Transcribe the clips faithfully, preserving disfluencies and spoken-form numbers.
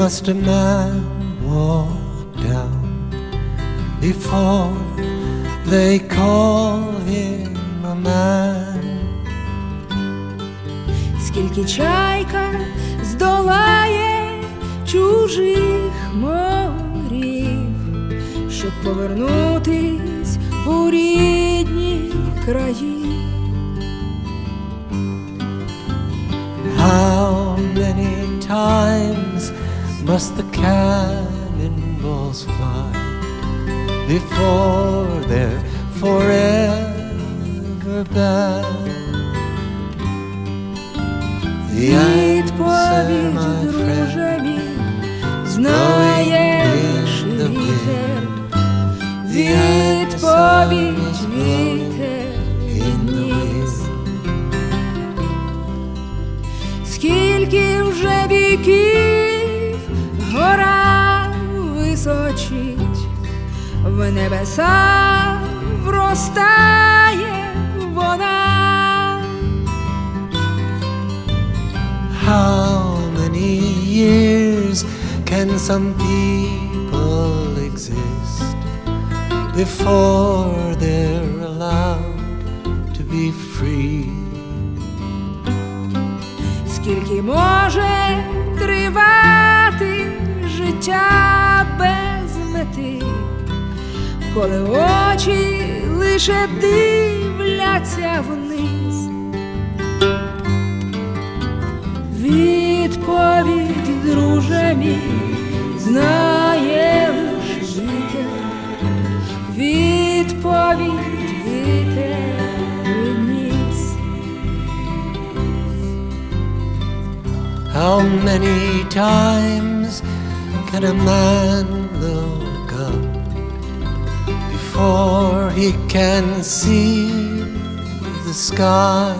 must a man walk down before they call him a man? Скільки чайка здолає чужих морів, щоб повернутись у рідні краї. How many times must the cannonballs fly before they're forever banned? The answer, my friend, знає лиш вітер. Відповідь вітер відніс. Скільки вже віків гора височить, в небеса вростає вона. How many years can some people exist before they're allowed to be free? Скільки може тривати життя без мети, коли очі лише дивляться вниз? Відповідь, друже мій, знає лиш вітер. Відповідь вітер відніс. How many times can a man look up before he can see the sky?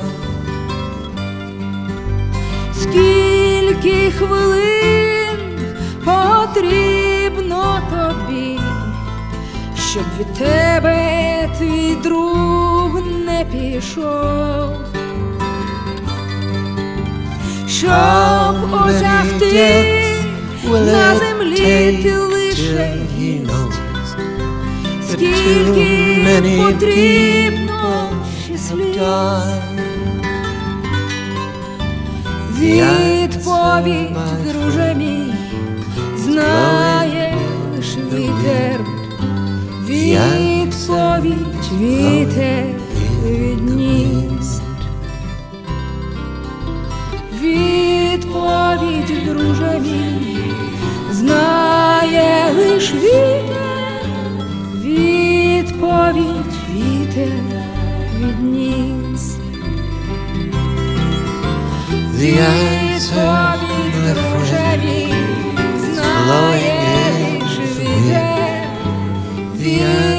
Скільки хвилин потрібно тобі, щоб від тебе твій друг не пішов, щоб осягти на землі ти лише гість. Скільки потрібно ще сліз. Відповідь, друже мій, знає лиш вітер. Відповідь вітер відніс. Відповідь, друже мій, знає лиш вітер. Відповідь вітер відніс. The answer, my friend, is blowing in the wind. The